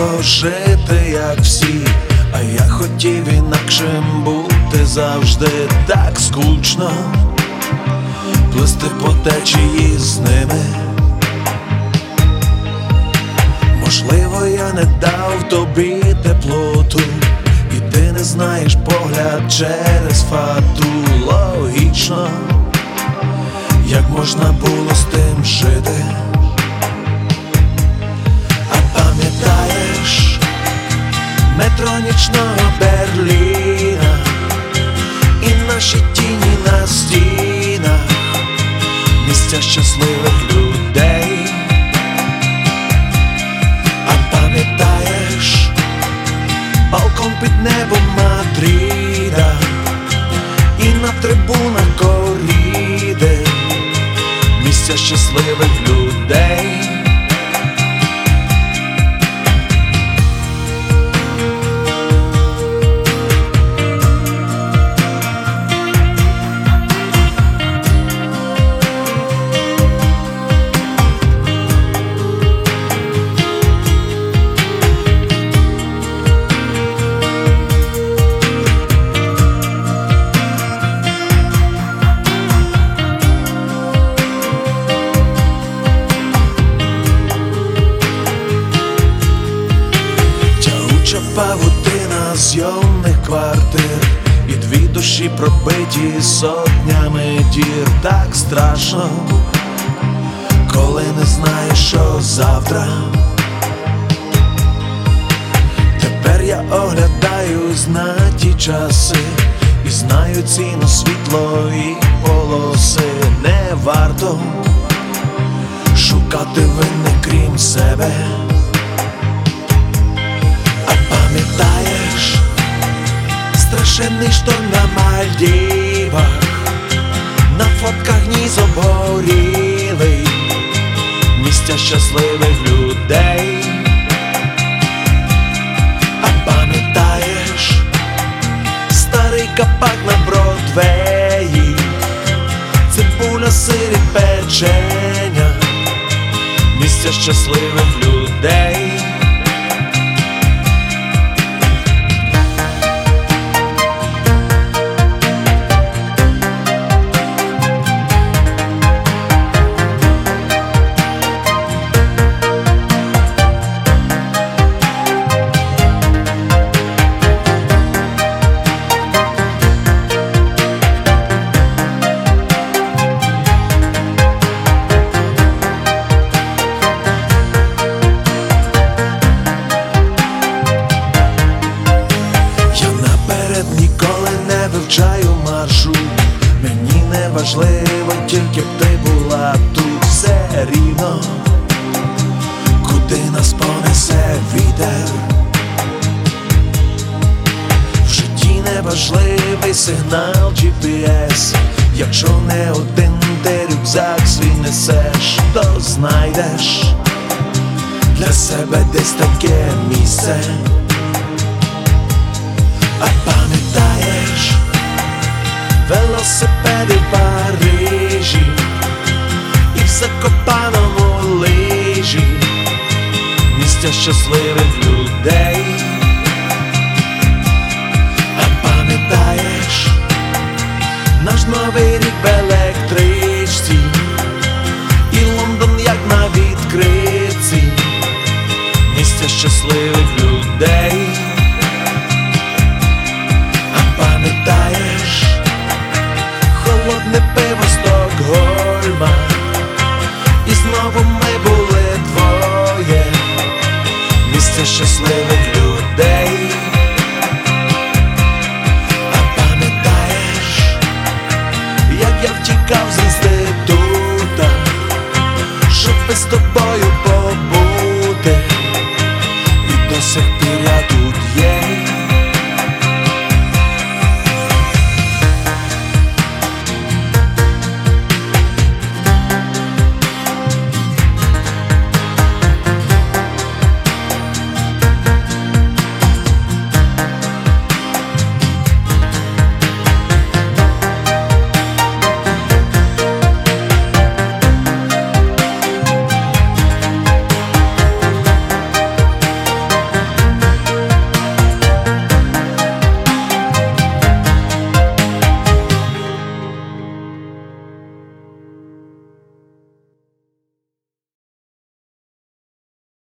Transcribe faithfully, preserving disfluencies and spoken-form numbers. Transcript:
важко жити, як всі, а я хотів інакшим бути. Завжди так скучно плисти по течії з ними. Можливо, я не дав тобі теплоту, і ти не знаєш погляд через фату. Логічно, як можна було з тим жити. А пам'ятаєш метро нічного Берліна і наші тіні на стінах, місця щасливих людей. А пам'ятаєш балкон під небом Мадрида і на трибунах коріди, місця щасливих людей. Павутина зйомних квартир і дві душі пробиті сотнями дір. Так страшно, коли не знаєш, що завтра. Тепер я оглядаюсь на ті часи і знаю ціну світлої полоси. Не варто шукати винних крім себе. Пам'ятаєш страшенний шторм на Мальдівах, на фотках ніс обгорілий, місця щасливих людей. А пам'ятаєш старий капак на Бродвеї, цибуля, сир і печеня, місця щасливих людей. Ніколи не вивчаю маршрут, мені не важливо, тільки б ти була тут. Все рівно, куди нас понесе вітер. В житті не важливий сигнал джі пі ес, якщо не один ти рюкзак свій несеш, то знайдеш для себе десь таке місце. А пам'ятаєш велосипеди в Парижі і в Закопаному лижі, місця щасливих людей. А пам'ятаєш наш новий рік в електричці і Лондон як на відкритці, місця щасливих людей. Пам'ятаєш холодне пиво Стокгольма, і знову ми були двоє, місця щасливих людей. А пам'ятаєш, як я втікав з інститута, щоб з тобою побути, і до сих пір я тут.